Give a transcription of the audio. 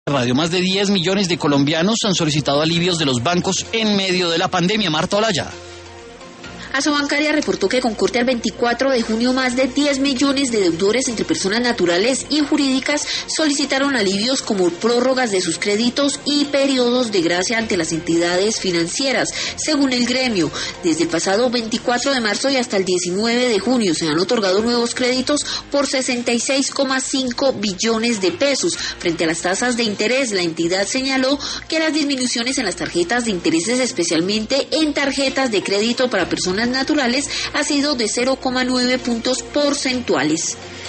Radio, más de 10 millones de colombianos han solicitado alivios de los bancos en medio de la pandemia. Marta Olaya. Asobancaria reportó que con corte al 24 de junio más de 10 millones de deudores entre personas naturales y jurídicas solicitaron alivios como prórrogas de sus créditos y periodos de gracia ante las entidades financieras. Según el gremio, desde el pasado 24 de marzo y hasta el 19 de junio se han otorgado nuevos créditos por 66,5 billones de pesos. Frente a las tasas de interés, la entidad señaló que las disminuciones en las tarjetas de intereses, especialmente en tarjetas de crédito para personas naturales, ha sido de 0,9 puntos porcentuales.